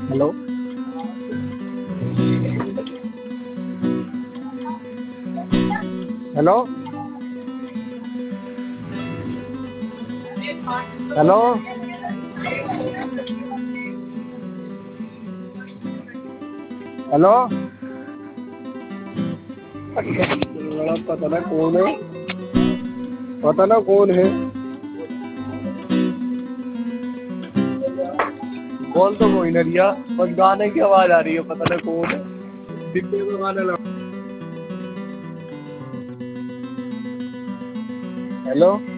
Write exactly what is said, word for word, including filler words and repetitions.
Hello. Hello. Hello. Hello. पता ना कौन है, पता ना कौन है। कौन तो कोई ना रिया, बस गाने की आवाज आ रही है, पता ना कौन है। डिब्बे में गाने लगा। हेलो।